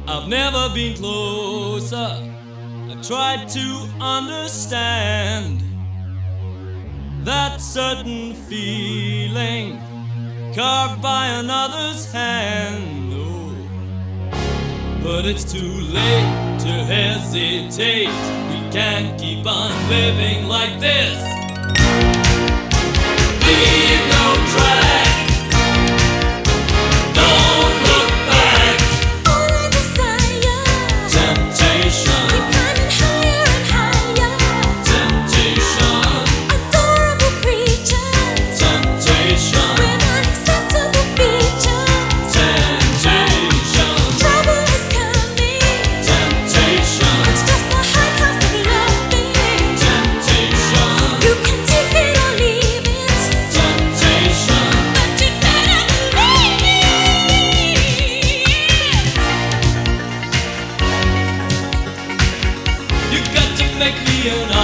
I've never been closer. I've tried to understand that certain feeling carved by another's hand. Oh, but it's too late to hesitate. We can't keep on living like this. Leave no track. Don't look back. All I desire, Temptation, keep climbing higher and higher. temptation, Adorable creatures temptation, with unacceptable features. temptation, Trouble is coming. temptation, It's just the high cost of loving. temptation, You can take it or leave it, temptation. but you better believe it. You got to make me an